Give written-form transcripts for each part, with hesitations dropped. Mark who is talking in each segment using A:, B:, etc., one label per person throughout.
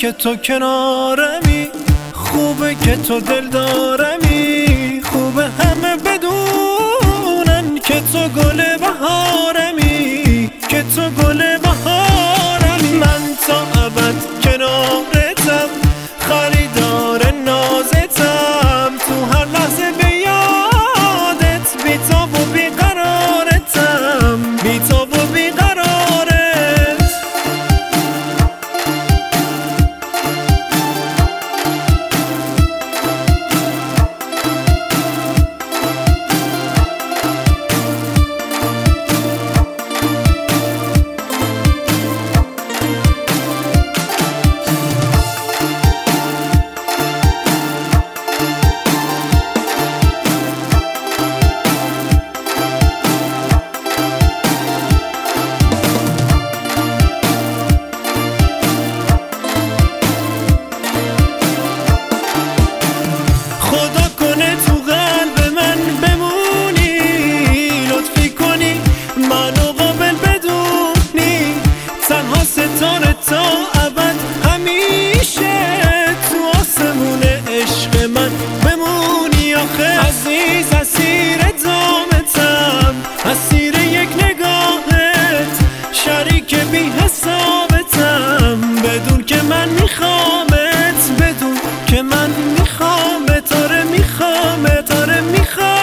A: که تو کنارمی، خوبه که تو دل دارمی، خوبه همه بدونن که تو گل بهارمی، که تو گل بهارمی. من تا ابد کنارتم، خریدار نازتم، تو هر لحظه به یادت بی‌تاب و بیقرارتم، بی‌تاب و بیقرارت. ستاره تا ابد همیشه تو آسمون عشق من بمونی آخه. عزیز اسیر دامتم، اسیر یک نگاهت، شریک بی حسابتم، بدون که من میخوامت، بدون که من میخوامت، آره میخوامت، آره میخوامت.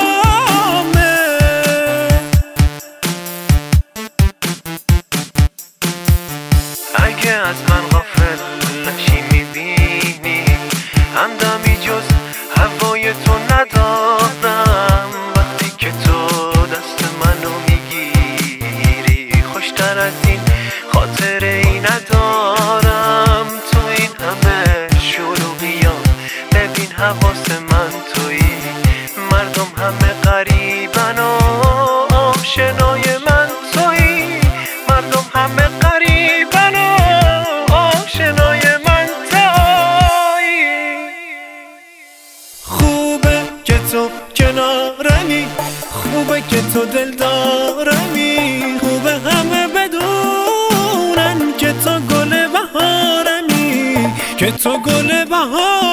B: اگه از من غافل نشی میبینی همدمی جز هوای تو ندارم. وقتی که تو دست منو میگیری خوشتر از این خاطره ای ندارم. تو این همه شلوغیات ببین حواس من تویی، مردم همه غریبن و آشنای من تویی، مردم همه غریبن و آشنای من تویی.
A: خوبه که تو کنارمی، خوبه که تو دل دارمی، خوبه همه بدونن که تو گل بهارمی، که تو گل بهارمی.